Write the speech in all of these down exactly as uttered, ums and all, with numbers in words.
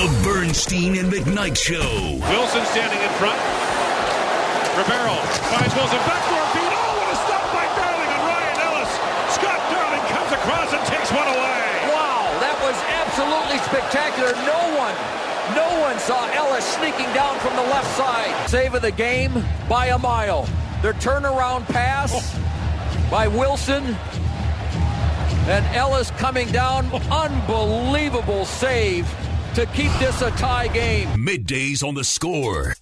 The Bernstein and McKnight Show. Wilson standing in front. Ribeiro finds Wilson backdoor feed. Oh, what a stop by Darling and Ryan Ellis. Scott Darling comes across and takes one away. Wow, that was absolutely spectacular. No one, no one saw Ellis sneaking down from the left side. Save of the game by a mile. Their turnaround pass by Wilson. And Ellis coming down. Unbelievable save to keep this a tie game. Middays on The Score.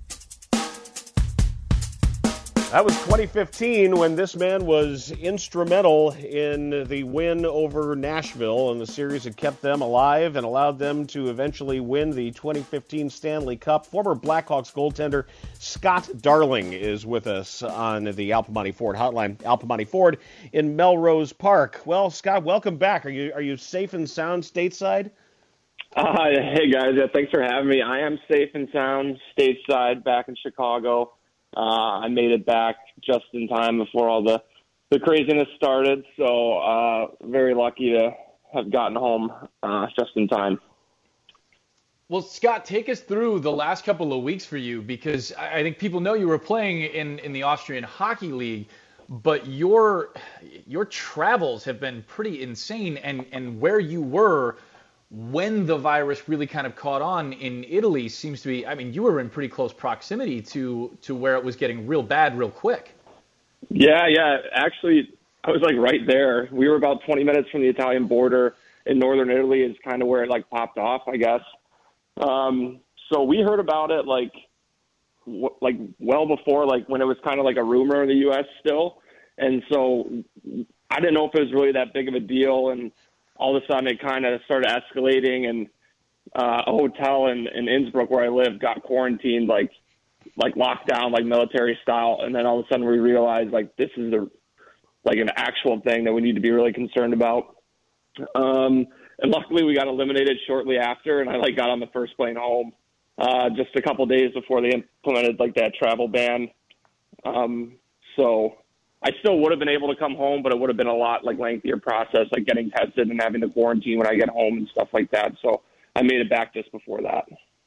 That was twenty fifteen when this man was instrumental in the win over Nashville in the series that kept them alive and allowed them to eventually win the twenty fifteen Stanley Cup. Former Blackhawks goaltender Scott Darling is with us on the Al Piemonte Ford hotline. Al Piemonte Ford in Melrose Park. Well, Scott, welcome back. Are you are you safe and sound stateside? Uh, hey, guys. Yeah, thanks for having me. I am safe and sound stateside back in Chicago. Uh, I made it back just in time before all the, the craziness started, so uh, very lucky to have gotten home uh, just in time. Well, Scott, take us through the last couple of weeks for you, because I think people know you were playing in, in the Austrian Hockey League, but your your travels have been pretty insane, and, and where you were when the virus really kind of caught on in Italy seems to be, I mean, you were in pretty close proximity to, to where it was getting real bad real quick. Yeah, yeah. Actually, I was like right there. We were about twenty minutes from the Italian border in northern Italy is kind of where it like popped off, I guess. Um, so we heard about it like, w- like well before, like when it was kind of like a rumor in the U S still. And so I didn't know if it was really that big of a deal. And all of a sudden it kind of started escalating, and uh, a hotel in, in Innsbruck where I live got quarantined, like, like locked down, like military style. And then all of a sudden we realized like, this is a, like an actual thing that we need to be really concerned about. Um, and luckily we got eliminated shortly after, and I like got on the first plane home, uh, just a couple days before they implemented like that travel ban. Um, so I still would have been able to come home, but it would have been a lot like lengthier process, like getting tested and having to quarantine when I get home and stuff like that. So I made it back just before that.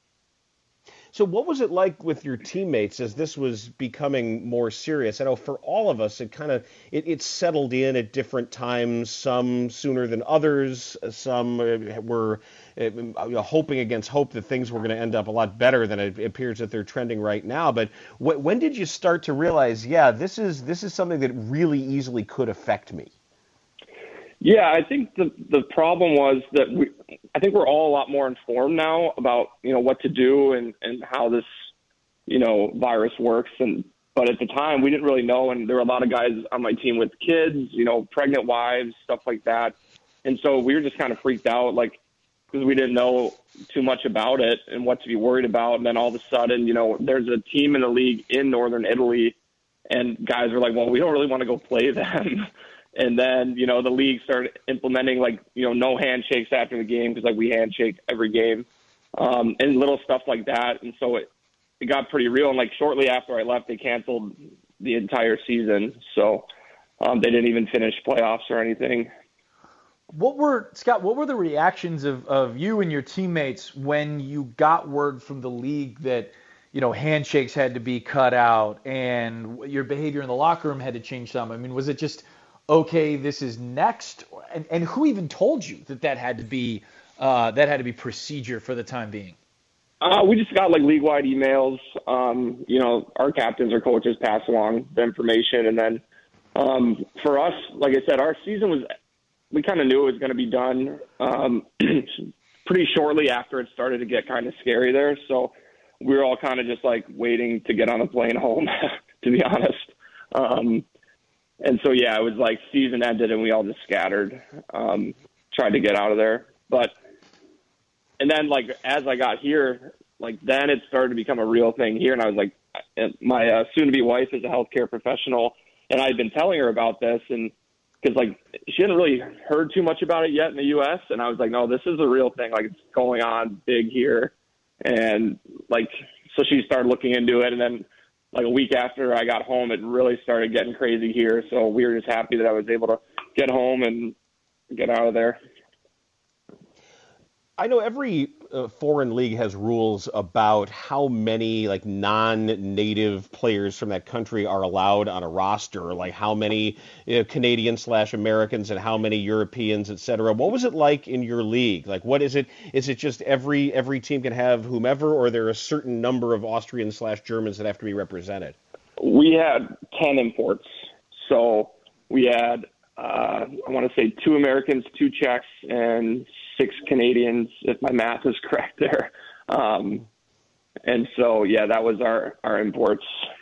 So what was it like with your teammates as this was becoming more serious? I know for all of us, it kind of it, it settled in at different times, some sooner than others. Some were uh, hoping against hope that things were going to end up a lot better than it appears that they're trending right now. But wh- when did you start to realize, yeah, this is this is something that really easily could affect me? Yeah, I think the the problem was that we, I think we're all a lot more informed now about, you know, what to do and, and how this, you know, virus works. And but at the time we didn't really know, and there were a lot of guys on my team with kids, you know, pregnant wives, stuff like that. And so we were just kind of freaked out, like, because we didn't know too much about it and what to be worried about. And then all of a sudden, you know, there's a team in the league in northern Italy, and guys were like, well, we don't really want to go play them. And then, you know, the league started implementing, like, you know, no handshakes after the game because, like, we handshake every game um, and little stuff like that. And so it, it got pretty real. And, like, shortly after I left, they canceled the entire season. So um, they didn't even finish playoffs or anything. What were, Scott, what were the reactions of, of you and your teammates when you got word from the league that, you know, handshakes had to be cut out and your behavior in the locker room had to change some? I mean, was it just, okay, this is next, and, and who even told you that that had to be uh, that had to be procedure for the time being? Uh, we just got like league-wide emails. Um, you know, our captains or coaches pass along the information, and then um, for us, like I said, our season was we kind of knew it was going to be done um, pretty shortly after it started to get kind of scary there. So we were all kind of just like waiting to get on a plane home, to be honest. Um, And so, yeah, it was like season ended and we all just scattered, um, tried to get out of there. But, and then like, as I got here, like then it started to become a real thing here. And I was like, my uh, soon to be wife is a healthcare professional, and I'd been telling her about this, and cause like she hadn't really heard too much about it yet in the U S. And I was like, no, this is a real thing. Like it's going on big here. And like, so she started looking into it, and then like a week after I got home, it really started getting crazy here. So we were just happy that I was able to get home and get out of there. I know every uh, foreign league has rules about how many like non-native players from that country are allowed on a roster, like how many you know, Canadians slash Americans and how many Europeans, et cetera. What was it like in your league? Like, what is it? Is it just every every team can have whomever, or are there a certain number of Austrians slash Germans that have to be represented? We had ten imports, so we had uh, I want to say two Americans, two Czechs, and six Canadians, if my math is correct there. Um, and so, yeah, that was our, our imports.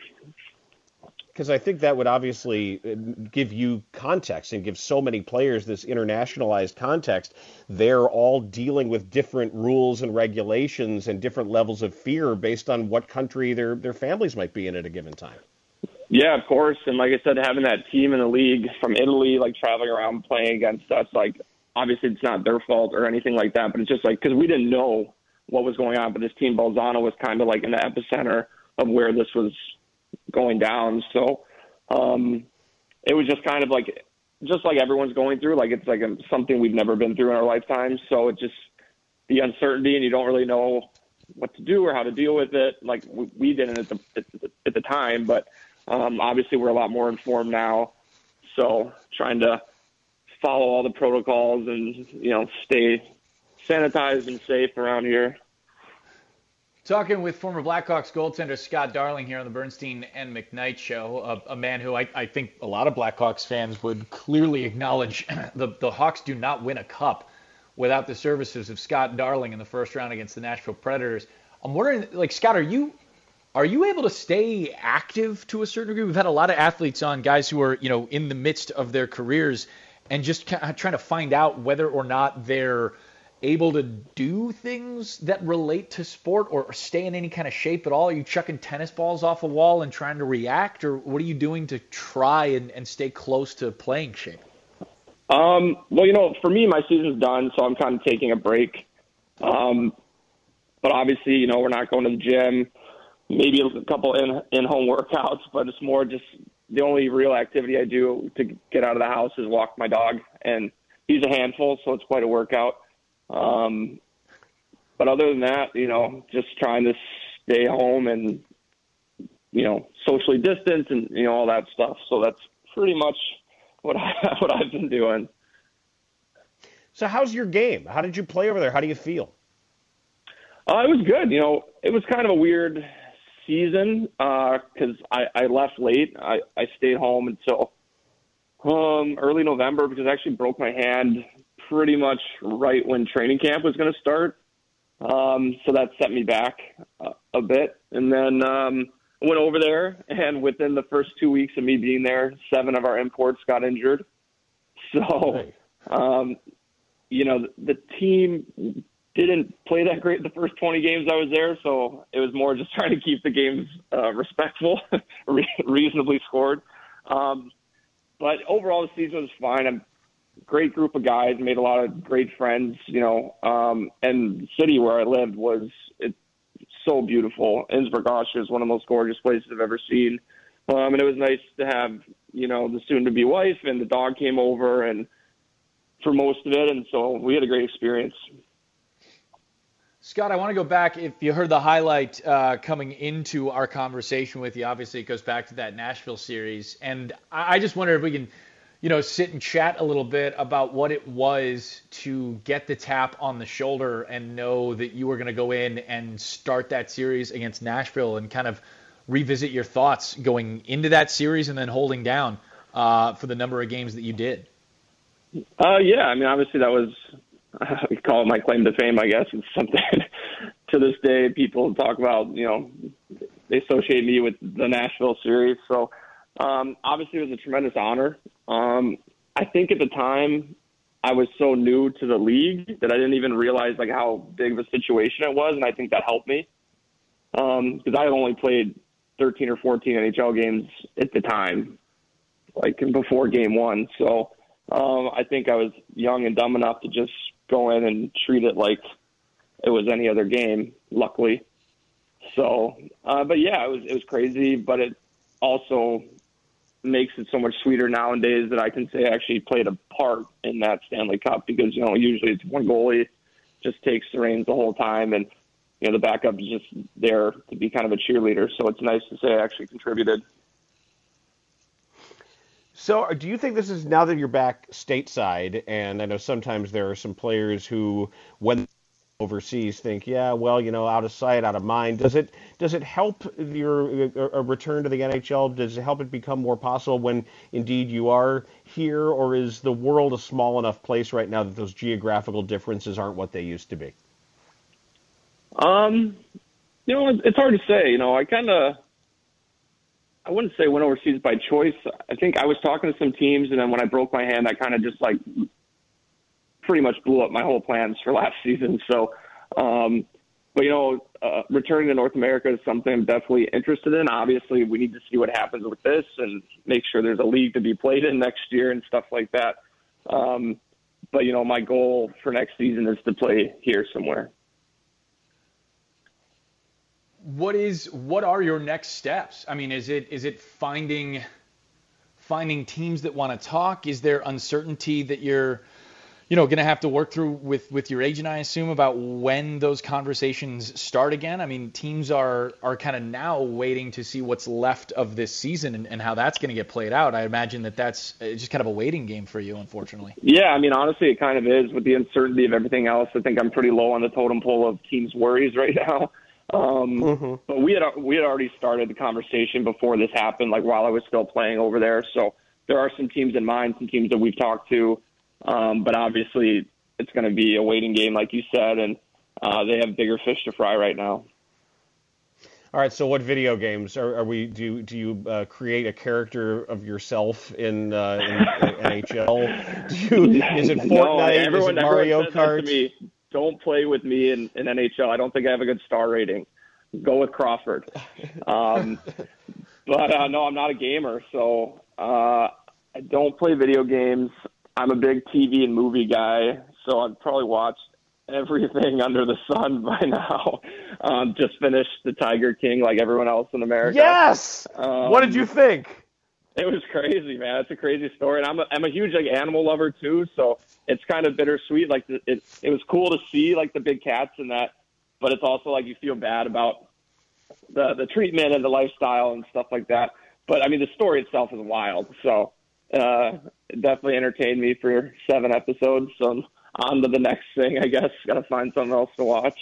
Because I think that would obviously give you context and give so many players this internationalized context. They're all dealing with different rules and regulations and different levels of fear based on what country their, their families might be in at a given time. Yeah, of course. And like I said, having that team in the league from Italy, like traveling around playing against us, like, obviously, it's not their fault or anything like that, but it's just like because we didn't know what was going on. But this team, Bolzano, was kind of like in the epicenter of where this was going down. So um, it was just kind of like just like everyone's going through. Like it's like a, something we've never been through in our lifetimes. So it just the uncertainty, and you don't really know what to do or how to deal with it. Like we, we didn't at the at the, at the time, but um, obviously we're a lot more informed now. So trying to follow all the protocols and, you know, stay sanitized and safe around here. Talking with former Blackhawks goaltender Scott Darling here on the Bernstein and McKnight Show, a, a man who I, I think a lot of Blackhawks fans would clearly acknowledge the, the Hawks do not win a cup without the services of Scott Darling in the first round against the Nashville Predators. I'm wondering, like, Scott, are you are you able to stay active to a certain degree? We've had a lot of athletes on, guys who are, you know, in the midst of their careers and just kind of trying to find out whether or not they're able to do things that relate to sport or stay in any kind of shape at all. Are you chucking tennis balls off a wall and trying to react, or what are you doing to try and, and stay close to playing shape? Um, well, you know, for me, my season's done, so I'm kind of taking a break. Um, but obviously, you know, we're not going to the gym, maybe a couple in, in-home workouts, but it's more just the only real activity I do to get out of the house is walk my dog, and he's a handful, so it's quite a workout. Um, but other than that, you know, just trying to stay home and, you know, socially distance and, you know, all that stuff. So that's pretty much what I, what I've been doing. So how's your game? How did you play over there? How do you feel? Uh, it was good. You know, it was kind of a weird season because uh, I, I left late. I, I stayed home until um, early November because I actually broke my hand pretty much right when training camp was going to start. Um, so that set me back a, a bit. And then um, I went over there, and within the first two weeks of me being there, seven of our imports got injured. So, um, you know, the, the team didn't play that great the first twenty games I was there, so it was more just trying to keep the games uh, respectful, re- reasonably scored. Um, but overall, the season was fine. I'm a great group of guys, made a lot of great friends, you know, um, and the city where I lived was it, so beautiful. Innsbruck, Austria is one of the most gorgeous places I've ever seen. Um, and it was nice to have, you know, the soon-to-be wife, and the dog came over and for most of it, and so we had a great experience. Scott, I want to go back. If you heard the highlight uh, coming into our conversation with you, obviously it goes back to that Nashville series. And I, I just wonder if we can, you know, sit and chat a little bit about what it was to get the tap on the shoulder and know that you were going to go in and start that series against Nashville, and kind of revisit your thoughts going into that series and then holding down uh, for the number of games that you did. Uh, yeah, I mean, obviously that was, uh, we call it my claim to fame, I guess. It's something to this day people talk about, you know, they associate me with the Nashville series. So um, obviously it was a tremendous honor. Um, I think at the time I was so new to the league that I didn't even realize like how big of a situation it was. And I think that helped me um, because I had only played thirteen or fourteen N H L games at the time, like before game one. So um, I think I was young and dumb enough to just go in and treat it like it was any other game, luckily. So, uh, but yeah, it was, it was crazy, but it also makes it so much sweeter nowadays that I can say I actually played a part in that Stanley Cup because, you know, usually it's one goalie just takes the reins the whole time, and you know the backup is just there to be kind of a cheerleader. So it's nice to say I actually contributed. So do you think this is, now that you're back stateside, and I know sometimes there are some players who, when overseas, think, yeah, well, you know, out of sight, out of mind. Does it does it help your a return to the N H L? Does it help it become more possible when indeed you are here, or is the world a small enough place right now that those geographical differences aren't what they used to be? Um, you know, it's hard to say. You know, I kind of, I wouldn't say went overseas by choice. I think I was talking to some teams, and then when I broke my hand, I kind of just like pretty much blew up my whole plans for last season. So, um, but you know, uh, returning to North America is something I'm definitely interested in. Obviously, we need to see what happens with this and make sure there's a league to be played in next year and stuff like that. Um, but you know, my goal for next season is to play here somewhere. What is what are your next steps? I mean, is it is it finding finding teams that want to talk? Is there uncertainty that you're you know going to have to work through with, with your agent, I assume, about when those conversations start again? I mean, teams are are kind of now waiting to see what's left of this season and, and how that's going to get played out. I imagine that that's just kind of a waiting game for you, unfortunately. Yeah, I mean, honestly, it kind of is with the uncertainty of everything else. I think I'm pretty low on the totem pole of teams' worries right now. Um, mm-hmm. But we had we had already started the conversation before this happened, like while I was still playing over there. So there are some teams in mind, some teams that we've talked to. Um, but obviously, it's going to be a waiting game, like you said, and uh, they have bigger fish to fry right now. All right. So, what video games are, are we? Do do you uh, create a character of yourself in, uh, in, in N H L? Do you, is it Fortnite? No, everyone, is it Mario everyone says Kart? That to me. Don't play with me in, in N H L. I don't think I have a good star rating. Go with Crawford. Um, but uh, no, I'm not a gamer, so uh, I don't play video games. I'm a big T V and movie guy, so I've probably watched everything under the sun by now. Um, just finished The Tiger King like everyone else in America. Yes! Um, what did you think? It was crazy, man. It's a crazy story, and I'm a, I'm a huge like animal lover too, so it's kind of bittersweet. Like it, it, it was cool to see like the big cats and that, but it's also like you feel bad about the the treatment and the lifestyle and stuff like that. But I mean, the story itself is wild, so uh, it definitely entertained me for seven episodes. So on to the next thing, I guess. Got to find something else to watch.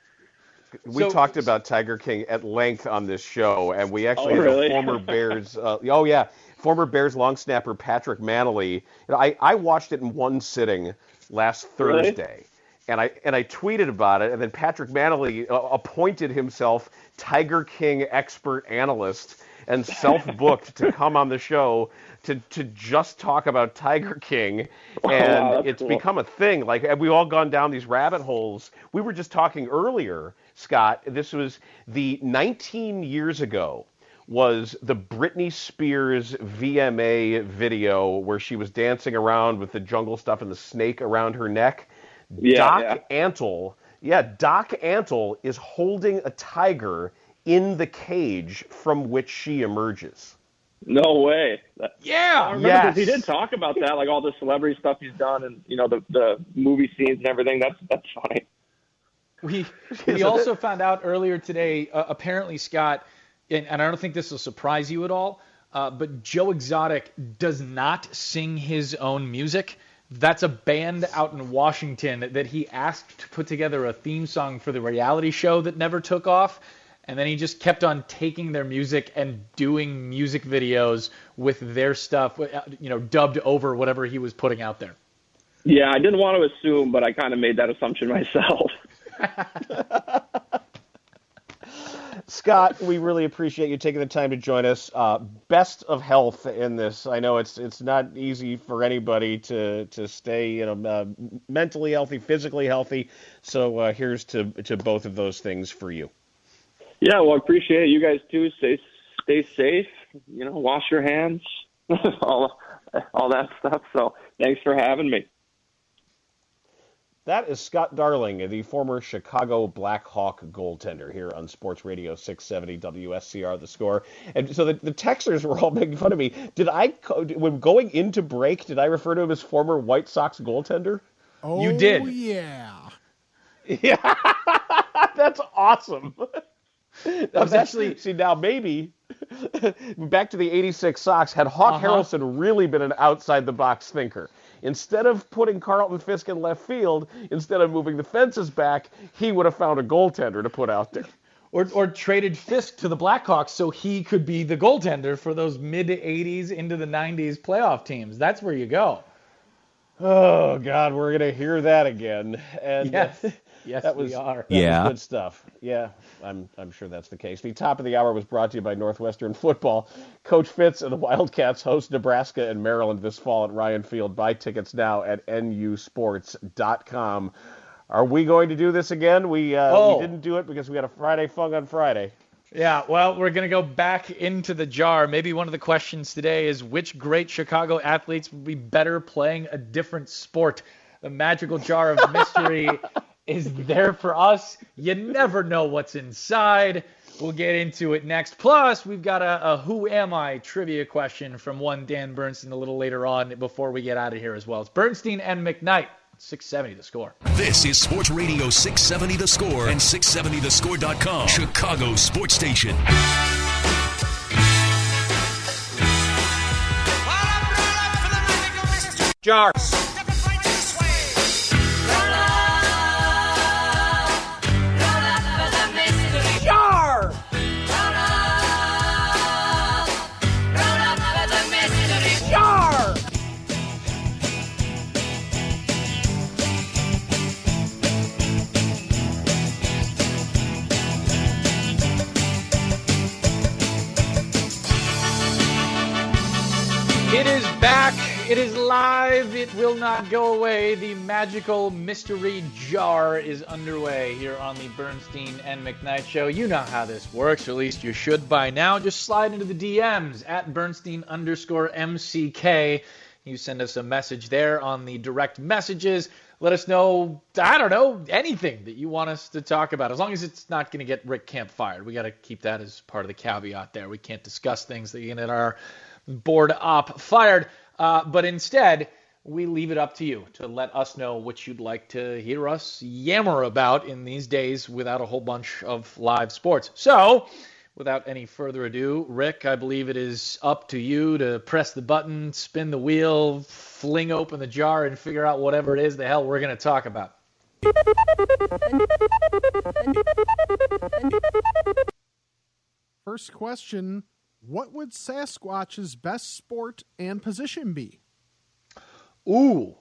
We so, talked about Tiger King at length on this show, and we actually oh, had really? a former Bears. Uh, oh yeah, former Bears long snapper Patrick Manley. You know, I I watched it in one sitting last Thursday, really? and I and I tweeted about it, and then Patrick Manley uh, appointed himself Tiger King expert analyst and self-booked to come on the show to to just talk about Tiger King, and wow, it's cool. become a thing. Like, we've all gone down these rabbit holes. We were just talking earlier, Scott, this was the nineteen years ago was the Britney Spears V M A video where she was dancing around with the jungle stuff and the snake around her neck. Yeah, Doc yeah. Antle, yeah, Doc Antle is holding a tiger in the cage from which she emerges. No way. Yeah. I remember yes. 'cause he did talk about that, like all the celebrity stuff he's done and, you know, the, the movie scenes and everything. That's that's funny. We we also found out earlier today, uh, apparently, Scott, and, and I don't think this will surprise you at all, uh, but Joe Exotic does not sing his own music. That's a band out in Washington that he asked to put together a theme song for the reality show that never took off. And then he just kept on taking their music and doing music videos with their stuff, you know, dubbed over whatever he was putting out there. Yeah, I didn't want to assume, but I kind of made that assumption myself. Scott, we really appreciate you taking the time to join us. Uh, best of health in this. I know it's it's not easy for anybody to to stay, you know, uh, mentally healthy, physically healthy. So uh, here's to to both of those things for you. Yeah, well, I appreciate it. You guys too. Stay stay safe. You know, wash your hands, all all that stuff. So thanks for having me. That is Scott Darling, the former Chicago Blackhawk goaltender, here on Sports Radio six seventy W S C R, The Score. And so the, the texters were all making fun of me. Did I, when going into break, did I refer to him as former White Sox goaltender? Oh, you did. Yeah. Yeah, that's awesome. That was actually see now maybe back to the eighty-six Sox. Had Hawk Uh-huh. Harrelson really been an outside the box thinker, instead of putting Carlton Fisk in left field, instead of moving the fences back, he would have found a goaltender to put out there. Or, or traded Fisk to the Blackhawks so he could be the goaltender for those mid-eighties into the nineties playoff teams. That's where you go. Oh, God, we're going to hear that again. And Yes, uh, yes, that was, we are. That Yeah. was good stuff. Yeah, I'm I'm sure that's the case. The top of the hour was brought to you by Northwestern Football. Coach Fitz and the Wildcats host Nebraska and Maryland this fall at Ryan Field. Buy tickets now at N U sports dot com. Are we going to do this again? We uh, Oh. we didn't do it because we had a Friday Fung on Friday. Yeah, well, we're going to go back into the jar. Maybe one of the questions today is which great Chicago athletes would be better playing a different sport? The magical jar of mystery is there for us. You never know what's inside. We'll get into it next. Plus, we've got a, a Who Am I trivia question from one Dan Bernstein a little later on before we get out of here as well. It's Bernstein and McKnight. six seventy The Score. This is Sports Radio six seventy The Score and six seventy the score dot com, Chicago Sports Station. Jar. Jar. Jar. It is back. It is live. It will not go away. The magical mystery jar is underway here on the Bernstein and McKnight Show. You know how this works, or at least you should by now. Just slide into the D Ms at Bernstein underscore M C K. You send us a message there on the direct messages. Let us know, I don't know, anything that you want us to talk about. As long as it's not going to get Rick Camp fired. We got to keep that as part of the caveat there. We can't discuss things that get our board op fired. Uh, but instead, we leave it up to you to let us know what you'd like to hear us yammer about in these days without a whole bunch of live sports. So, without any further ado, Rick, I believe it is up to you to press the button, spin the wheel, fling open the jar, and figure out whatever it is the hell we're going to talk about. First question, what would Sasquatch's best sport and position be? Ooh.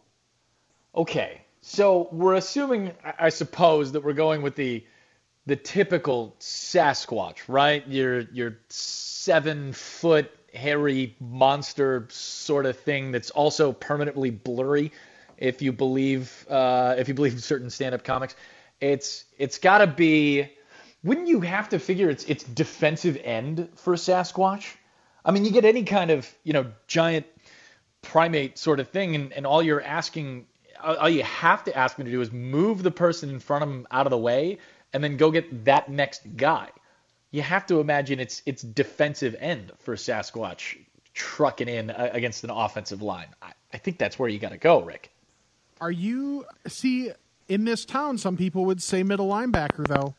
Okay. So we're assuming, I I suppose, that we're going with the the typical Sasquatch, right? Your your seven foot hairy monster sort of thing that's also permanently blurry, if you believe uh, if you believe certain stand-up comics. It's it's got to be. Wouldn't you have to figure it's it's defensive end for Sasquatch? I mean, you get any kind of, you know, giant primate sort of thing, and, and all you're asking, all you have to ask him to do is move the person in front of him out of the way, and then go get that next guy. You have to imagine it's it's defensive end for Sasquatch trucking in uh, against an offensive line. I, I think that's where you got to go, Rick. Are you, see, in this town, some people would say middle linebacker, though.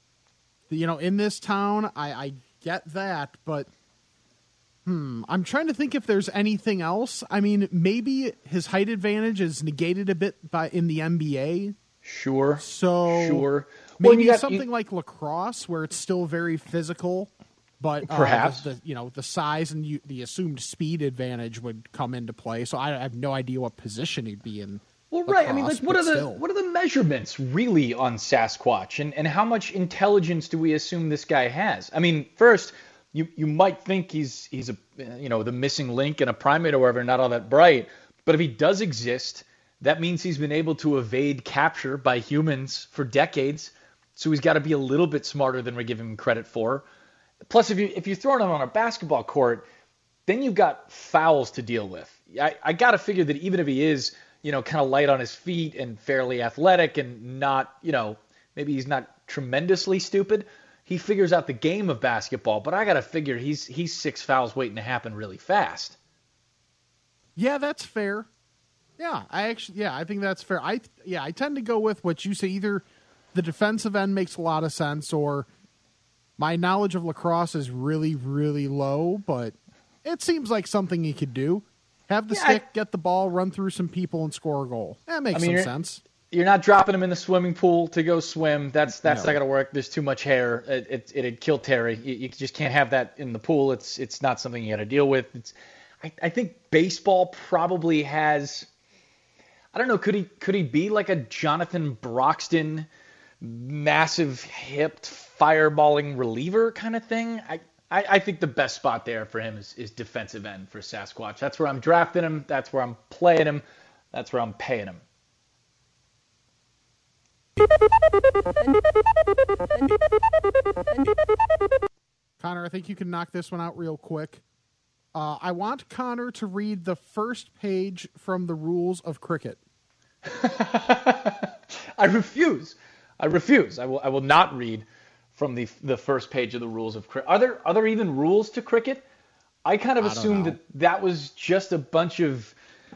You know, in this town, I, I get that, but hmm, I'm trying to think if there's anything else. I mean, maybe his height advantage is negated a bit by in the N B A. Sure. So Sure. maybe Well, you got- something you- like lacrosse, where it's still very physical, but uh, Perhaps. the, you know, the size and you, the assumed speed advantage would come into play. So I, I have no idea what position he'd be in. Well, right. I mean, like, lacrosse, what but are the still. what are the measurements really on Sasquatch, and and how much intelligence do we assume this guy has? I mean, first, you you might think he's he's a you know the missing link in a primate or whatever, not all that bright. But if he does exist, that means he's been able to evade capture by humans for decades. So he's got to be a little bit smarter than we give him credit for. Plus, if you if you're throwing him on a basketball court, then you've got fouls to deal with. I, I got to figure that even if he is, you know, kind of light on his feet and fairly athletic and not, you know, maybe he's not tremendously stupid, he figures out the game of basketball. But I got to figure he's he's six fouls waiting to happen really fast. Yeah, that's fair. Yeah, I actually, yeah, I think that's fair. I, yeah, I tend to go with what you say. Either the defensive end makes a lot of sense, or my knowledge of lacrosse is really, really low, but it seems like something he could do. Have the yeah, stick, I, get the ball, run through some people, and score a goal. That makes I mean, some sense. You're not dropping him in the swimming pool to go swim. That's that's no. not going to work. There's too much hair. It, it, it'd kill Terry. You, you just can't have that in the pool. It's it's not something you got to deal with. It's I, I think baseball probably has, I don't know, could he could he be like a Jonathan Broxton, massive hipped, fireballing reliever kind of thing? I, I, I think the best spot there for him is, is defensive end for Sasquatch. That's where I'm drafting him. That's where I'm playing him. That's where I'm paying him. Connor, I think you can knock this one out real quick. Uh, I want Connor to read the first page from the rules of cricket. I refuse. I refuse. I will. I will not read from the the first page of the rules of cricket. Are there are there even rules to cricket? I kind of I assumed that that was just a bunch of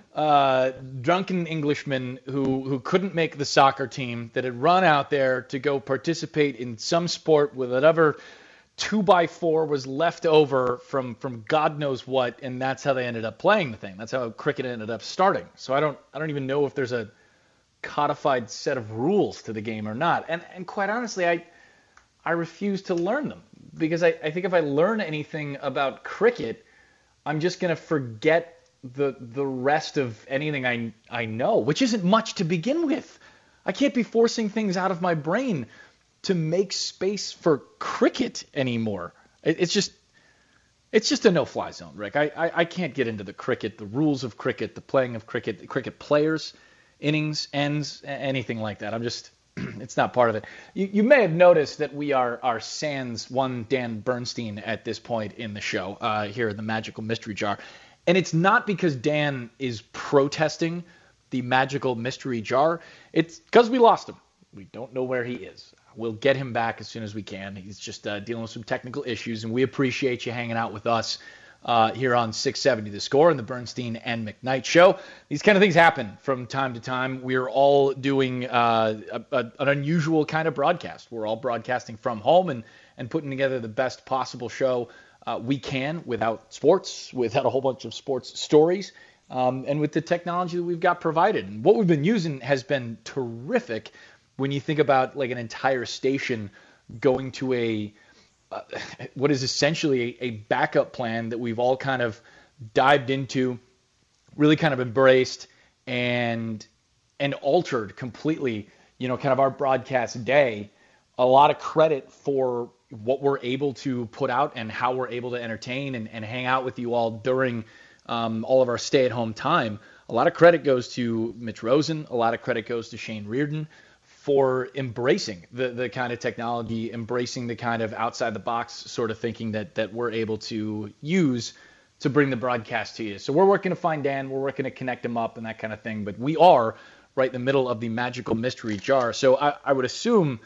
uh, drunken Englishmen who who couldn't make the soccer team that had run out there to go participate in some sport with whatever two by four was left over from from God knows what, and that's how they ended up playing the thing. That's how cricket ended up starting. So I don't I don't even know if there's a codified set of rules to the game or not. And and quite honestly, I I refuse to learn them, because I, I think if I learn anything about cricket, I'm just gonna forget the the rest of anything I I know, which isn't much to begin with. I can't be forcing things out of my brain to make space for cricket anymore. It, it's just it's just a no-fly zone, Rick. I, I I can't get into the cricket, the rules of cricket, the playing of cricket, the cricket players, innings, ends, anything like that. I'm just it's not part of it. You you may have noticed that we are are sans one Dan Bernstein at this point in the show uh, here in the Magical Mystery Jar. And it's not because Dan is protesting the Magical Mystery Jar. It's because we lost him. We don't know where he is. We'll get him back as soon as we can. He's just uh, dealing with some technical issues, and we appreciate you hanging out with us uh, here on six seventy The Score and the Bernstein and McKnight Show. These kind of things happen from time to time. We're all doing uh, a, a, an unusual kind of broadcast. We're all broadcasting from home and, and putting together the best possible show Uh, we can without sports, without a whole bunch of sports stories, um, and with the technology that we've got provided. And what we've been using has been terrific when you think about like an entire station going to a uh, what is essentially a, a backup plan that we've all kind of dived into, really kind of embraced and and altered completely, you know, kind of our broadcast day. A lot of credit for what we're able to put out and how we're able to entertain and, and hang out with you all during um, all of our stay-at-home time. A lot of credit goes to Mitch Rosen. A lot of credit goes to Shane Reardon for embracing the, the kind of technology, embracing the kind of outside-the-box sort of thinking that, that we're able to use to bring the broadcast to you. So we're working to find Dan. We're working to connect him up and that kind of thing. But we are right in the middle of the Magical Mystery Jar. So I, I would assume,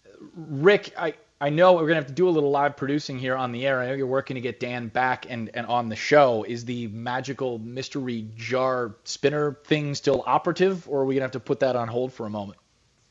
Rick, I... I know we're going to have to do a little live producing here on the air. I know you're working to get Dan back and, and on the show. Is the Magical Mystery Jar spinner thing still operative, or are we going to have to put that on hold for a moment?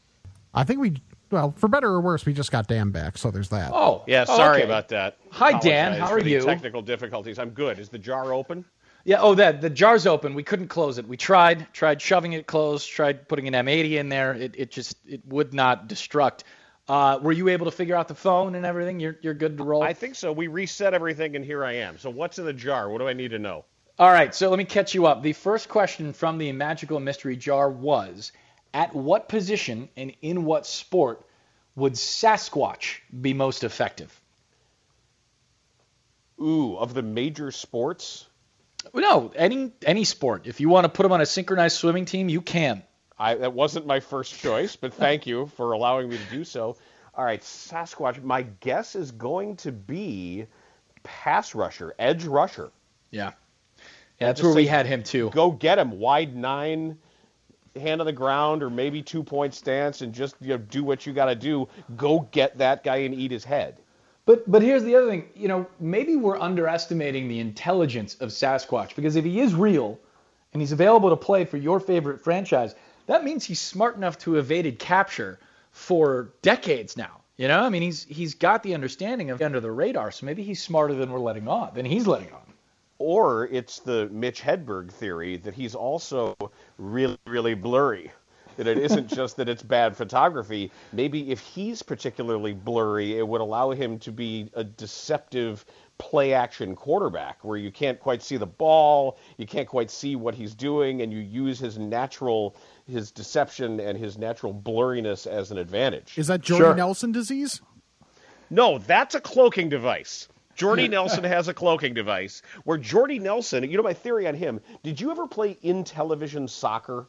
I think we, well, for better or worse, we just got Dan back, so there's that. Oh, yeah, sorry oh, okay. about that. Hi, Dan. How are you? Technical difficulties. I'm good. Is the jar open? Yeah, oh, that the jar's open. We couldn't close it. We tried, tried shoving it closed, tried putting an M eighty in there. It, it just, it would not destruct. Uh, were you able to figure out the phone and everything? You're you're good to roll? I think so. We reset everything, and here I am. So what's in the jar? What do I need to know? All right, so let me catch you up. The first question from the Magical Mystery Jar was, at what position and in what sport would Sasquatch be most effective? Ooh, of the major sports? No, any any sport. If you want to put him on a synchronized swimming team, you can. I, that wasn't my first choice, but thank you for allowing me to do so. All right, Sasquatch, my guess is going to be pass rusher, edge rusher. Yeah. Yeah, that's where we had him too. Go get him, wide nine, hand on the ground, or maybe two-point stance, and just you know, do what you got to do. Go get that guy and eat his head. But but here's the other thing. You know, maybe we're underestimating the intelligence of Sasquatch, because if he is real and he's available to play for your favorite franchise, that means he's smart enough to have evaded capture for decades now. You know, I mean, he's he's got the understanding of under the radar, so maybe he's smarter than we're letting on, than he's letting on. Or it's the Mitch Hedberg theory that he's also really, really blurry. That it isn't just that it's bad photography. Maybe if he's particularly blurry, it would allow him to be a deceptive play-action quarterback where you can't quite see the ball, you can't quite see what he's doing, and you use his natural, his deception and his natural blurriness as an advantage. Is that Jordy Sure. Nelson disease? No, that's a cloaking device. Jordy Nelson has a cloaking device where Jordy Nelson, you know my theory on him, did you ever play in television soccer?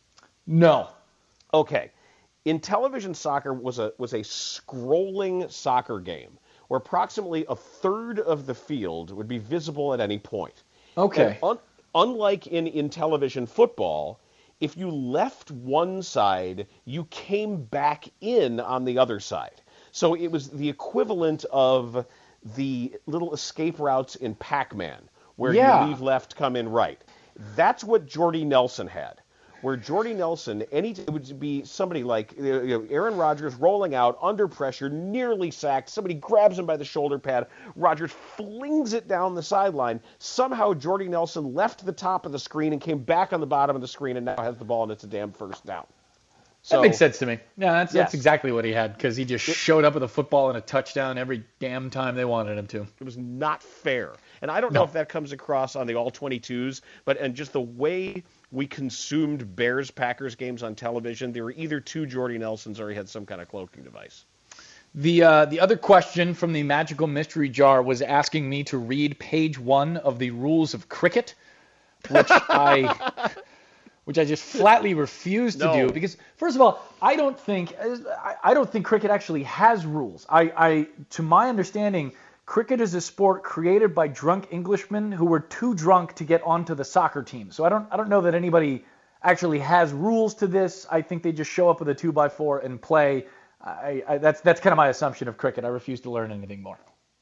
No. Okay. In television soccer was a was a scrolling soccer game where approximately a third of the field would be visible at any point. Okay. Un- unlike in, in television football, if you left one side, you came back in on the other side. So it was the equivalent of the little escape routes in Pac-Man, where Yeah. you leave left, come in right. That's what Jordy Nelson had. Where Jordy Nelson, any it would be somebody like you know, Aaron Rodgers rolling out under pressure, nearly sacked. Somebody grabs him by the shoulder pad. Rodgers flings it down the sideline. Somehow Jordy Nelson left the top of the screen and came back on the bottom of the screen and now has the ball and it's a damn first down. So, That makes sense to me. Yeah, that's Yes. that's exactly what he had because he just showed up with a football and a touchdown every damn time they wanted him to. It was not fair. And I don't know No. if that comes across on the all twenty-twos, but and just the way we consumed Bears-Packers games on television, there were either two Jordy Nelsons or he had some kind of cloaking device. The uh, the other question from the Magical Mystery Jar was asking me to read page one of the rules of cricket, which I which I just flatly refuse to No. do because first of all, I don't think I, I don't think cricket actually has rules. I, I to my understanding, cricket is a sport created by drunk Englishmen who were too drunk to get onto the soccer team. So I don't I don't know that anybody actually has rules to this. I think they just show up with a two by four and play. I, I, that's that's kind of my assumption of cricket. I refuse to learn anything more.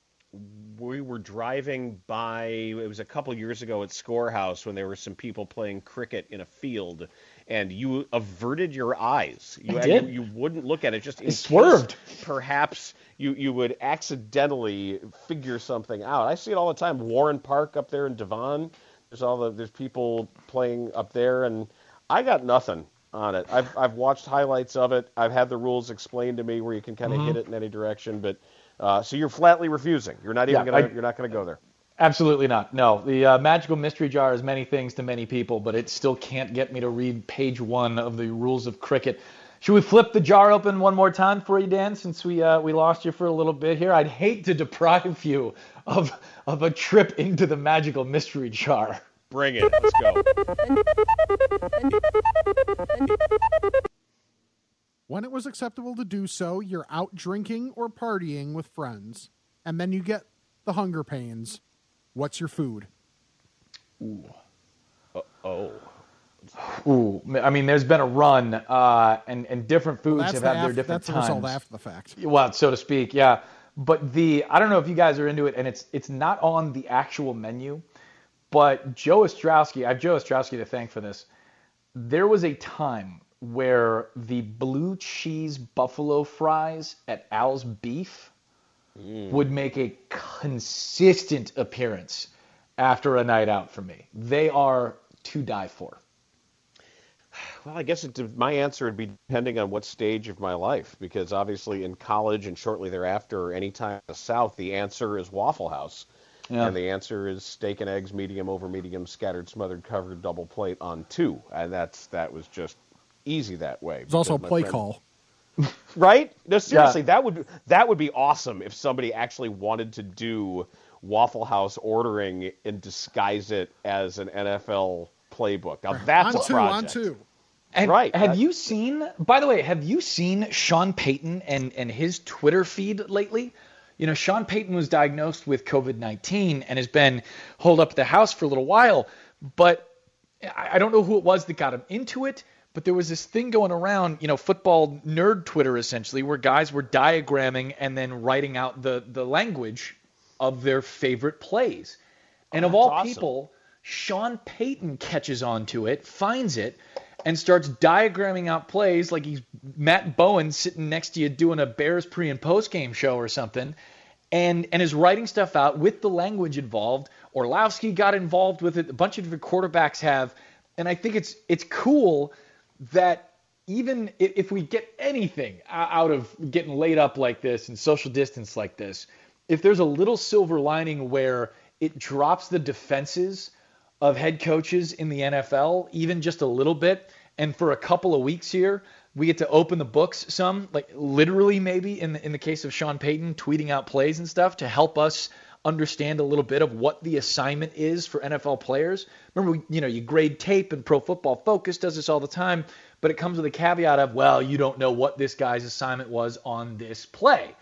We were driving by, it was a couple years ago at Scorehouse when there were some people playing cricket in a field, and you averted your eyes. You, I did. you, you wouldn't look at it, just in case swerved. perhaps you, you would accidentally figure something out. I see it all the time. Warren Park up there in Devon, there's all the there's people playing up there, and I got nothing on it. I've I've watched highlights of it. I've had the rules explained to me where you can kind of Mm-hmm. hit it in any direction, but uh, so you're flatly refusing. You're not even Yeah, gonna I- you're not gonna go there. Absolutely not. No, the uh, Magical Mystery Jar is many things to many people, but it still can't get me to read page one of the rules of cricket. Should we flip the jar open one more time for you, Dan, since we uh, we lost you for a little bit here? I'd hate to deprive you of of a trip into the Magical Mystery Jar. Bring it. Let's go. When it was acceptable to do so, you're out drinking or partying with friends, and then you get the hunger pains. What's your food? Oh. Ooh, I mean, there's been a run, uh, and and different foods That's have the had their af- different that's the times. result after the fact. Well, so to speak, yeah. But the I don't know if you guys are into it, and it's it's not on the actual menu, but Joe Ostrowski, I have Joe Ostrowski to thank for this. There was a time where the blue cheese buffalo fries at Al's Beef would make a consistent appearance after a night out for me. They are to die for. Well, I guess it, my answer would be depending on what stage of my life, because obviously in college and shortly thereafter, or any time in the South, the answer is Waffle House. Yeah. And the answer is steak and eggs, medium over medium, scattered, smothered, covered, double plate on two. And that's that was just easy that way. There's also a because my play friend- call. Right? No, seriously, Yeah. that would that would be awesome if somebody actually wanted to do Waffle House ordering and disguise it as an N F L playbook. Now that's on a two, project. on two. And Right. Have That- you seen, by the way, have you seen Sean Payton and, and his Twitter feed lately? You know, Sean Payton was diagnosed with covid nineteen and has been holed up at the house for a little while. But I I don't know who it was that got him into it, but there was this thing going around, you know, football nerd Twitter essentially, where guys were diagramming and then writing out the, the language of their favorite plays. And of that's all awesome. people, Sean Payton catches on to it, finds it, and starts diagramming out plays like he's Matt Bowen sitting next to you doing a Bears pre- and post-game show or something, and and is writing stuff out with the language involved. Orlovsky got involved with it. A bunch of different quarterbacks have. And I think it's it's cool that even if we get anything out of getting laid up like this and social distance like this, if there's a little silver lining where it drops the defenses of head coaches in the N F L, even just a little bit, and for a couple of weeks here, we get to open the books some, like literally maybe in the, in the case of Sean Payton tweeting out plays and stuff to help us understand a little bit of what the assignment is for N F L players. Remember, you know, you grade tape and Pro Football Focus does this all the time, but it comes with a caveat of, well, you don't know what this guy's assignment was on this play.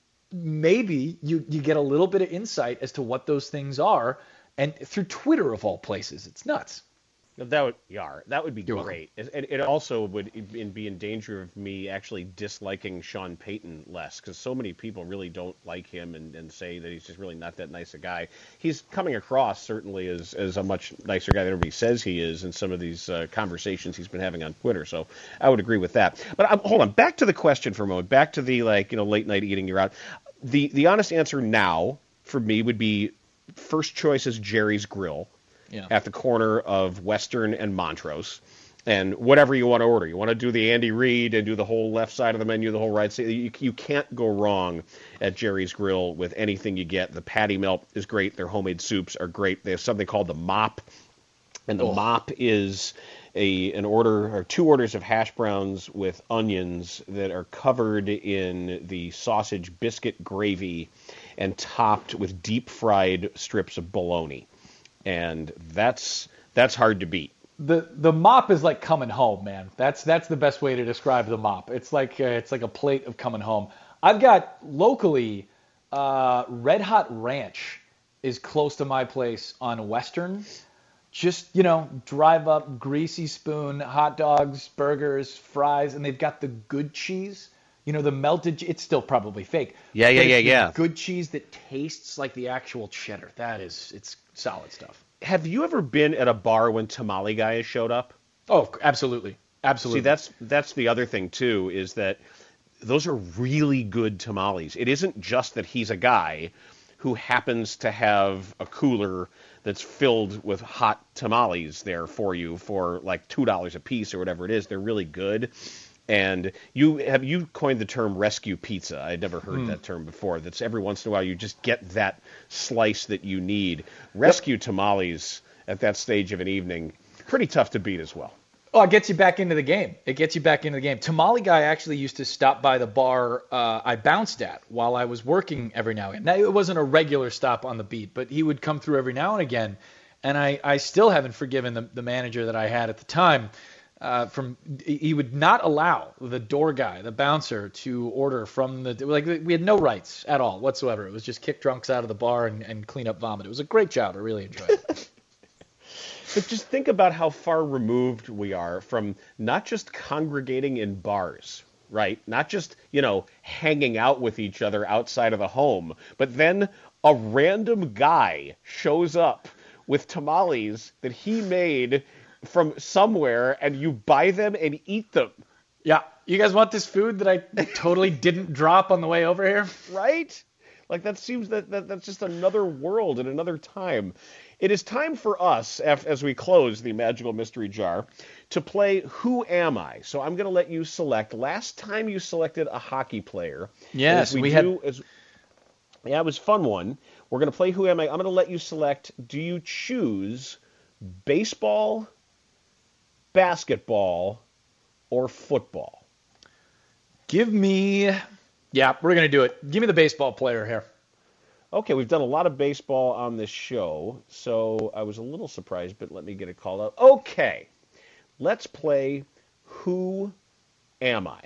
Maybe you, you get a little bit of insight as to what those things are, and through Twitter of all places. It's nuts. That would, yeah, that would be You're great. It, it also would be in danger of me actually disliking Sean Payton less, because so many people really don't like him and, and say that he's just really not that nice a guy. He's coming across certainly as, as a much nicer guy than everybody says he is in some of these uh, conversations he's been having on Twitter. So I would agree with that. But um, hold on, back to the question for a moment. Back to the like you know late night eating you're out. The the honest answer now for me would be first choice is Jerry's Grill. Yeah. At the corner of Western and Montrose, and whatever you want to order. You want to do the Andy Reid and do the whole left side of the menu, the whole right side. You, you can't go wrong at Jerry's Grill with anything you get. The patty melt is great. Their homemade soups are great. They have something called the Mop, and the oh. Mop is a an order or two orders of hash browns with onions that are covered in the sausage biscuit gravy and topped with deep fried strips of bologna. And that's that's hard to beat. The the Mop is like coming home, man. That's that's the best way to describe the Mop. It's like uh, it's like a plate of coming home. I've got locally uh, Red Hot Ranch is close to my place on Western. Just, you know, drive up, greasy spoon, hot dogs, burgers, fries, and they've got the good cheese. You know, the melted, it's still probably fake. Yeah, yeah, yeah, yeah. Good cheese that tastes like the actual cheddar. That is, it's solid stuff. Have you ever been at a bar when Tamale Guy has showed up? Oh, absolutely. Absolutely. See, that's that's the other thing, too, is that those are really good tamales. It isn't just that he's a guy who happens to have a cooler that's filled with hot tamales there for you for like two dollars a piece or whatever it is. They're really good. And you have you coined the term rescue pizza. I'd never heard mm. that term before. That's every once in a while you just get that slice that you need. Rescue yep. tamales at that stage of an evening, pretty tough to beat as well. Oh, it gets you back into the game. It gets you back into the game. Tamale Guy actually used to stop by the bar uh, I bounced at while I was working every now and then. Now, it wasn't a regular stop on the beat, but he would come through every now and again. And I, I still haven't forgiven the, the manager that I had at the time. Uh, from he would not allow the door guy, the bouncer, to order from the like. We had no rights at all whatsoever. It was just kick drunks out of the bar and, and clean up vomit. It was a great job. I really enjoyed it. But just think about how far removed we are from not just congregating in bars, right? Not just, you know, hanging out with each other outside of the home, but then a random guy shows up with tamales that he made from somewhere, and you buy them and eat them. Yeah. You guys want this food that I totally didn't drop on the way over here? Right? Like, that seems that, that that's just another world and another time. It is time for us, as we close the Magical Mystery Jar, to play Who Am I? So I'm going to let you select. Last time you selected a hockey player. Yes, we, we do, had... As, yeah, it was a fun one. We're going to play Who Am I? I'm going to let you select. Do you choose baseball, basketball, or football? Give me, yeah, we're going to do it. Give me the baseball player here. Okay, we've done a lot of baseball on this show, so I was a little surprised, but let me get it called out. Okay, let's play Who Am I?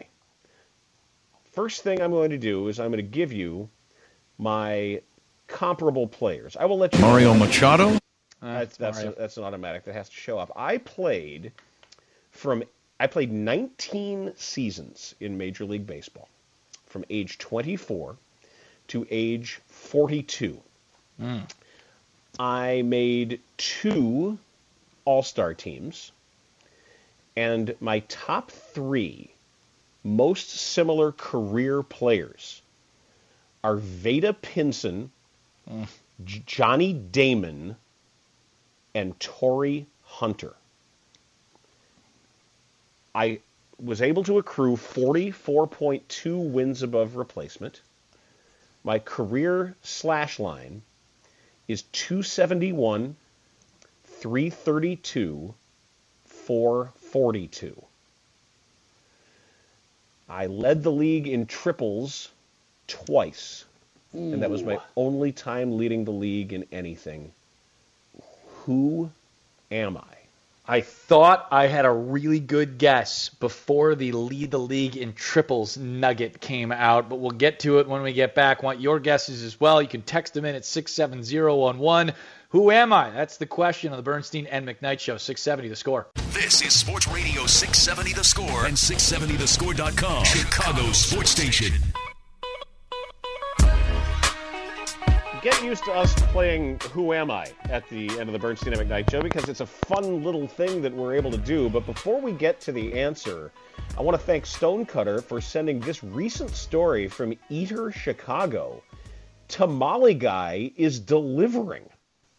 First thing I'm going to do is I'm going to give you my comparable players. I will let you Mario know. Machado? That's, that's, a, that's an automatic that has to show up. I played from I played nineteen seasons in Major League Baseball, from age twenty-four to age forty-two. Mm. I made two All-Star teams, And my top three most similar career players are Veda Pinson, mm. J- Johnny Damon, and Torrey Hunter. I was able to accrue forty-four point two wins above replacement. My career slash line is two seventy-one, three thirty-two, four forty-two. I led the league in triples twice, Ooh. and that was my only time leading the league in anything. Who am I? I thought I had a really good guess before the lead the league in triples nugget came out, but we'll get to it when we get back. Want your guesses as well. You can text them in at six seven zero one one. Who am I? That's the question on the Bernstein and McKnight Show. six seventy The Score. This is Sports Radio six seventy The Score and six seventy the score dot com, Chicago's sports station. Get used to us playing Who Am I at the end of the Bernstein and McKnight Show because it's a fun little thing that we're able to do. But before we get to the answer, I want to thank Stonecutter for sending this recent story from Eater, Chicago. Tamale Guy is delivering.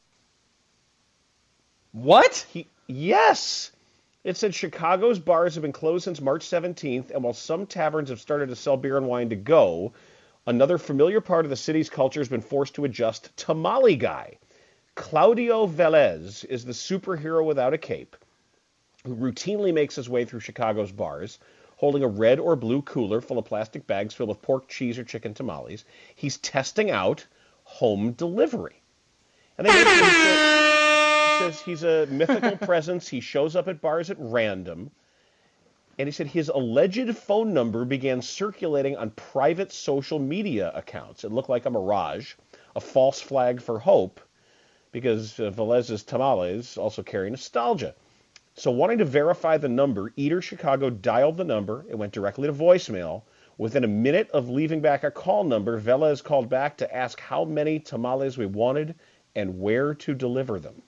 What? He, yes! It said Chicago's bars have been closed since March seventeenth, and while some taverns have started to sell beer and wine to go, another familiar part of the city's culture has been forced to adjust. Tamale Guy. Claudio Velez is the superhero without a cape who routinely makes his way through Chicago's bars, holding a red or blue cooler full of plastic bags filled with pork, cheese, or chicken tamales. He's testing out home delivery. And they mentioned he says he's a mythical presence. He shows up at bars at random. And he said his alleged phone number began circulating on private social media accounts. It looked like a mirage, a false flag for hope, because uh, Velez's tamales also carry nostalgia. So wanting to verify the number, Eater Chicago dialed the number. It went directly to voicemail. Within a minute of leaving back a call number, Velez called back to ask how many tamales we wanted and where to deliver them.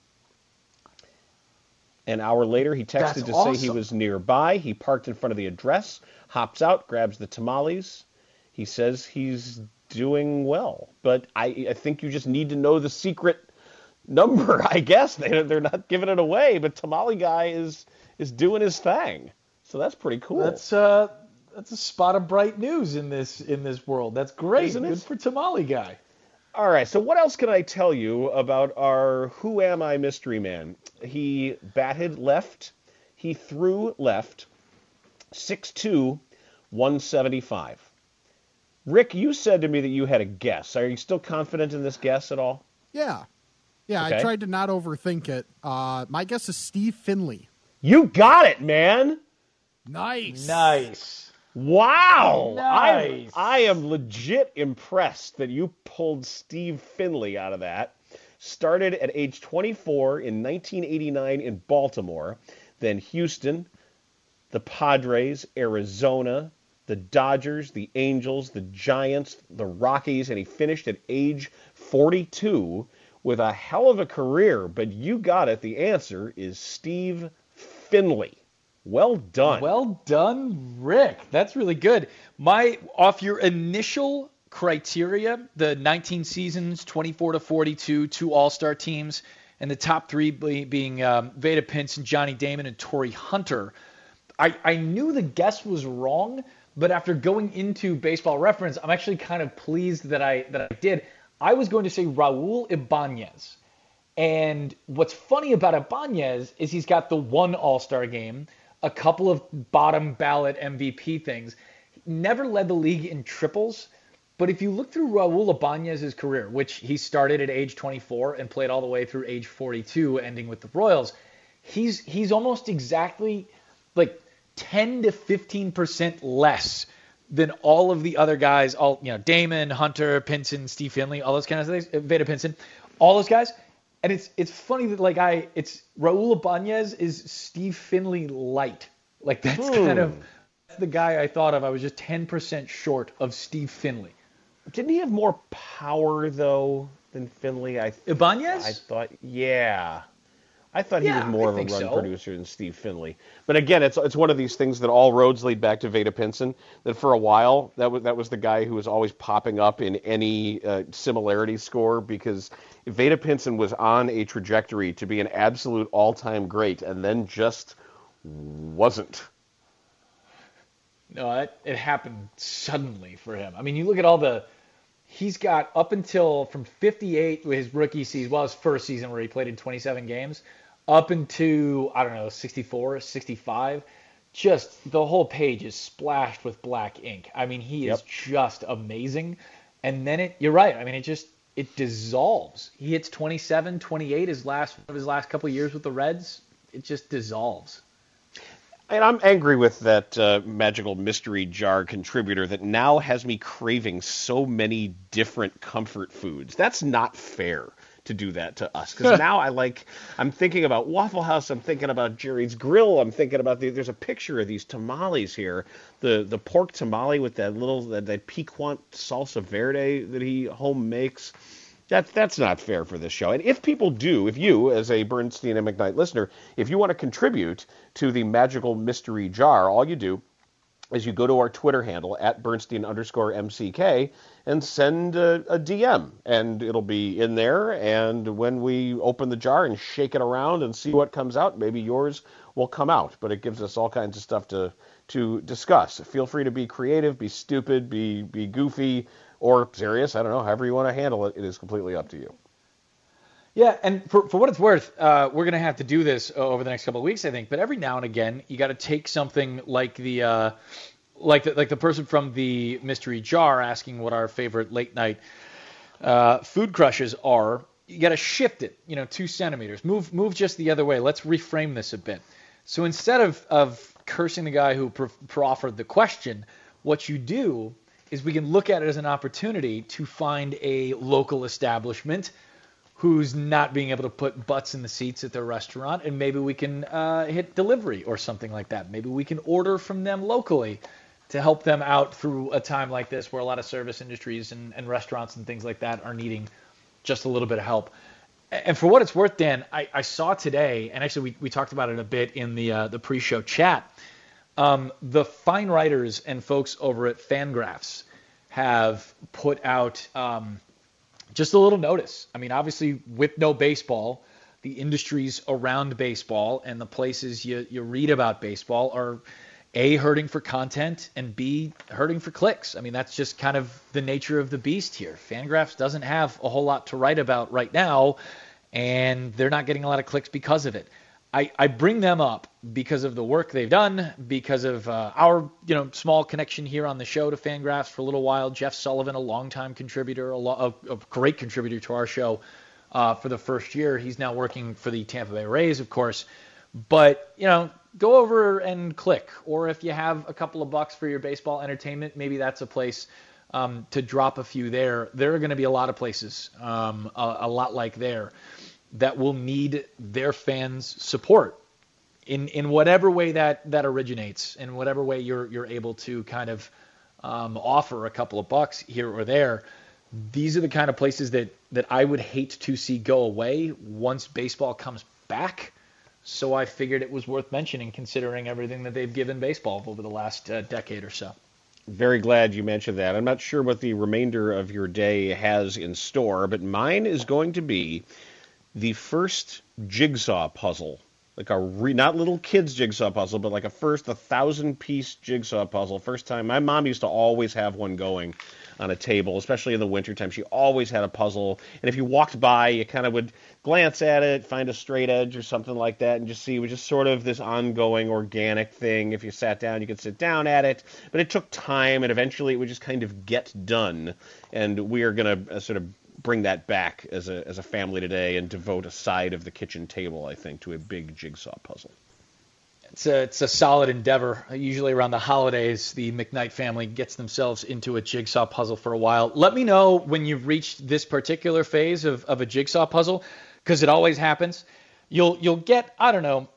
An hour later, he texted That's to awesome. say he was nearby. He parked in front of the address, hops out, grabs the tamales. He says he's doing well. But I, I think you just need to know the secret number, I guess. They, they're not giving it away, but Tamale Guy is is doing his thing. So that's pretty cool. That's uh, that's a spot of bright news in this in this world. That's great. Isn't it? Good for Tamale Guy. All right, so what else can I tell you about our Who Am I mystery man? He batted left. He threw left. six two, one seventy-five. Rick, you said to me that you had a guess. Are you still confident in this guess at all? Yeah. Yeah, Okay. I tried to not overthink it. Uh, my guess is Steve Finley. You got it, man. Nice. Nice. Wow. Nice. I, I am legit impressed that you pulled Steve Finley out of that. Started at age twenty-four in nineteen eighty-nine in Baltimore, then Houston, the Padres, Arizona, the Dodgers, the Angels, the Giants, the Rockies, and he finished at age forty-two with a hell of a career, but you got it. The answer is Steve Finley. Well done. Well done, Rick. That's really good. My off your initial criteria, the nineteen seasons, twenty-four to forty-two, two All-Star teams, and the top three be, being um, Veda Pinson, Johnny Damon, and Torrey Hunter. I, I knew the guess was wrong, but after going into Baseball Reference, I'm actually kind of pleased that I that I did. I was going to say Raul Ibanez. And what's funny about Ibanez is he's got the one All-Star game, a couple of bottom ballot M V P things. Never led the league in triples. But if you look through Raul Ibanez's career, which he started at age twenty-four and played all the way through age forty-two, ending with the Royals, he's he's almost exactly like ten to fifteen percent less than all of the other guys, all you know, Damon, Hunter, Pinson, Steve Finley, all those kind of things, Veda Pinson, all those guys. And it's it's funny that like I it's Raul Ibanez is Steve Finley light. Like that's Hmm. kind of that's the guy I thought of. I was just ten percent short of Steve Finley. Didn't he have more power, though, than Finley? I Ibanez? I thought, yeah. I thought he Yeah, was more I of a run think so. producer than Steve Finley. But again, it's it's one of these things that all roads lead back to Veda Pinson. That for a while, that was that was the guy who was always popping up in any uh, similarity score, because Veda Pinson was on a trajectory to be an absolute all-time great, and then just wasn't. No, it, it happened suddenly for him. I mean, you look at all the he's got up until from fifty-eight with his rookie season, well, his first season where he played in twenty-seven games, up into, I don't know, sixty-four, sixty-five. Just the whole page is splashed with black ink. I mean, he Yep. is just amazing. And then it, you're right. I mean, it just, it dissolves. He hits twenty-seven, twenty-eight his last, of his last couple of years with the Reds. It just dissolves. And I'm angry with that uh, magical mystery jar contributor that now has me craving so many different comfort foods. That's not fair to do that to us, because now I like, I'm thinking about Waffle House, I'm thinking about Jerry's Grill, I'm thinking about, the, there's a picture of these tamales here, the the pork tamale with that little, that, that piquant salsa verde that he home makes. That, that's not fair for this show. And if people do, if you, as a Bernstein and McKnight listener, if you want to contribute to the magical mystery jar, all you do is you go to our Twitter handle, at Bernstein underscore M C K, and send a, a D M. And it'll be in there, and when we open the jar and shake it around and see what comes out, maybe yours will come out. But it gives us all kinds of stuff to to discuss. Feel free to be creative, be stupid, be be goofy, or serious. I don't know, however you want to handle it. It is completely up to you. Yeah, and for, for what it's worth, uh, we're going to have to do this over the next couple of weeks, I think. But every now and again, you got to take something like the, uh, like the like the person from the mystery jar asking what our favorite late night uh, food crushes are. You got to shift it, you know, two centimeters. Move move just the other way. Let's reframe this a bit. So instead of of cursing the guy who pro- proffered the question, what you do is we can look at it as an opportunity to find a local establishment who's not being able to put butts in the seats at their restaurant, and maybe we can uh, hit delivery or something like that. Maybe we can order from them locally to help them out through a time like this where a lot of service industries and, and restaurants and things like that are needing just a little bit of help. And for what it's worth, Dan, I, I saw today, and actually we, we talked about it a bit in the uh, the pre-show chat, um, the fine writers and folks over at Fangraphs have put out um, just a little notice. I mean, obviously, with no baseball, the industries around baseball and the places you, you read about baseball are, A, hurting for content, and B, hurting for clicks. I mean, that's just kind of the nature of the beast here. Fangraphs doesn't have a whole lot to write about right now, and they're not getting a lot of clicks because of it. I, I bring them up because of the work they've done, because of uh, our you know small connection here on the show to Fangraphs for a little while. Jeff Sullivan, a longtime contributor, a, lo- a, a great contributor to our show uh, for the first year. He's now working for the Tampa Bay Rays, of course. But, you know, go over and click. Or if you have a couple of bucks for your baseball entertainment, maybe that's a place um, to drop a few there. There are going to be a lot of places, um, a, a lot like there, that will need their fans' support in in whatever way that, that originates, in whatever way you're you're able to kind of um, offer a couple of bucks here or there. These are the kind of places that, that I would hate to see go away once baseball comes back. So I figured it was worth mentioning, considering everything that they've given baseball over the last uh, decade or so. Very glad you mentioned that. I'm not sure what the remainder of your day has in store, but mine is going to be the first jigsaw puzzle, like a re, not little kids jigsaw puzzle, but like a first a thousand piece jigsaw puzzle. First time, my mom used to always have one going on a table, especially in the wintertime. She always had a puzzle, and if you walked by, you kind of would glance at it, find a straight edge or something like that, and just see it was just sort of this ongoing organic thing. If you sat down, you could sit down at it, but it took time, and eventually it would just kind of get done, and we are going to uh, sort of bring that back as a as a family today and devote a side of the kitchen table, I think, to a big jigsaw puzzle. It's a, it's a solid endeavor. Usually around the holidays, the McKnight family gets themselves into a jigsaw puzzle for a while. Let me know when you've reached this particular phase of, of a jigsaw puzzle, because it always happens. You'll you'll get, I don't know,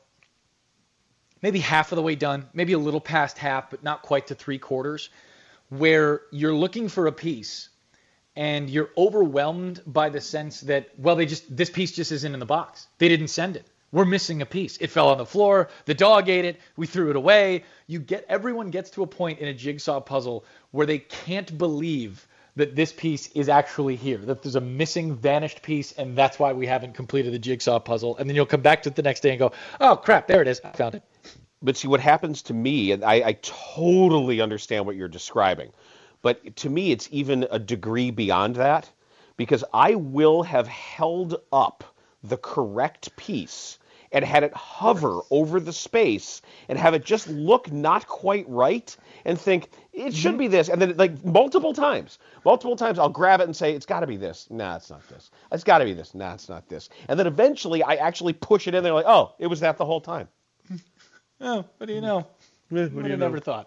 maybe half of the way done, maybe a little past half, but not quite to three quarters, where you're looking for a piece and you're overwhelmed by the sense that, well, they just this piece just isn't in the box. They didn't send it. we're missing a piece. It fell on the floor. The dog ate it. We threw it away. You get everyone gets to a point in a jigsaw puzzle where they can't believe that this piece is actually here, that there's a missing, vanished piece, and that's why we haven't completed the jigsaw puzzle. And then you'll come back to it the next day and go, oh, crap, there it is. I found it. But see, what happens to me, and I, I totally understand what you're describing, but to me it's even a degree beyond that, because I will have held up the correct piece and had it hover over the space and have it just look not quite right and think, it should be this. And then, like, multiple times, multiple times I'll grab it and say, it's got to be this. Nah, it's not this. It's got to be this. Nah, it's not this. And then eventually I actually push it in there like, oh, it was that the whole time. Oh, what do you know? What do Would you have know? never thought.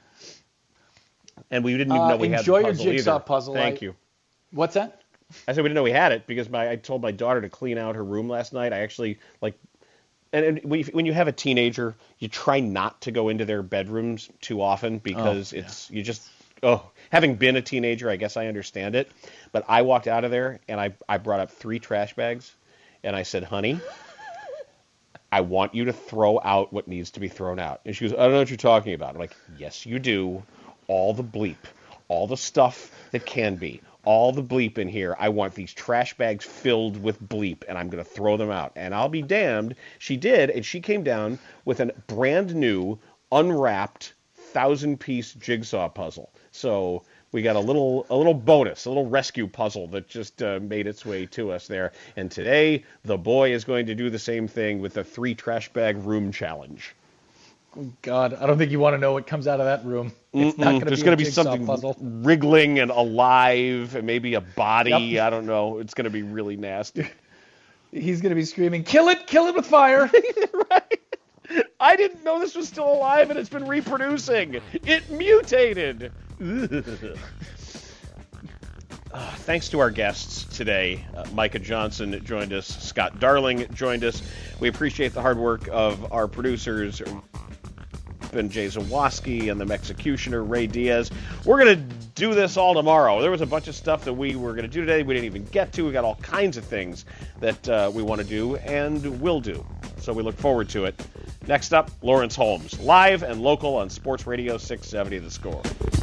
And we didn't even Uh, know we had the enjoy your puzzle jigsaw either. puzzle. Thank I- you. What's that? I said we didn't know we had it because my I told my daughter to clean out her room last night. I actually, like, and, and when, you, when you have a teenager, you try not to go into their bedrooms too often because Oh, it's, you just, oh, having been a teenager, I guess I understand it. But I walked out of there and I, I brought up three trash bags and I said, honey, I want you to throw out what needs to be thrown out. And she goes, I don't know what you're talking about. I'm like, yes, you do. All the bleep, all the stuff that can be, all the bleep in here. I want these trash bags filled with bleep, and I'm going to throw them out. And I'll be damned. She did, and she came down with a brand new, unwrapped, thousand-piece jigsaw puzzle. So we got a little a little bonus, a little rescue puzzle that just uh, made its way to us there. And today, the boy is going to do the same thing with the three trash bag room challenge. God, I don't think you want to know what comes out of that room. It's not going to There's be going a to be jigsaw something puzzle. wriggling and alive, and maybe a body. Yep. I don't know. It's going to be really nasty. He's going to be screaming, kill it, kill it with fire. Right? I didn't know this was still alive, and it's been reproducing. It mutated. Uh, thanks to our guests today. Uh, Micah Johnson joined us. Scott Darling joined us. We appreciate the hard work of our producers, and Jay Zawoski and the Mexicutioner, Ray Diaz. We're going to do this all tomorrow. There was a bunch of stuff that we were going to do today we didn't even get to. We got all kinds of things that uh, we want to do and will do. So we look forward to it. Next up, Lawrence Holmes, live and local on Sports Radio six seventy The Score.